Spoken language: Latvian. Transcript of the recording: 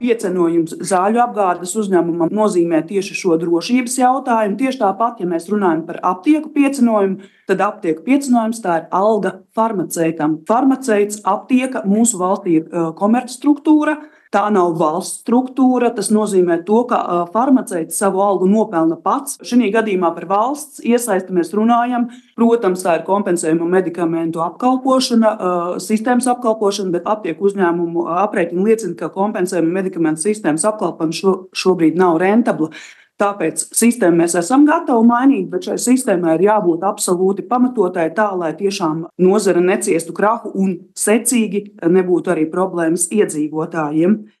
Piecenojums zāļu apgādes uzņēmumam nozīmē tieši šo drošības jautājumu. Tieši tāpat, ja mēs runājam par aptieku piecenojumu, tad aptieku piecenojums tā ir alga farmaceitam. Farmaceits, aptieka mūsu valstī ir komercstruktūra. Tā nav valsts struktūra. Tas nozīmē to, ka farmaceits savu algu nopelna pats. Šī gadījumā par valsts iesaisti mēs runājam. Protams, tā ir kompensējuma medikamentu apkalpošana, sistēmas apkalpošana, bet aptieku uzņēmumu aprēķini liecina, ka kompensējuma medikamentu sistēmas apkalpošana šobrīd nav rentabla. Tāpēc sistēmu mēs esam gatavi mainīt, bet šai sistēmai ir jābūt absolūti pamatotai tā, lai tiešām nozare neciestu krahu un secīgi nebūtu arī problēmas iedzīvotājiem.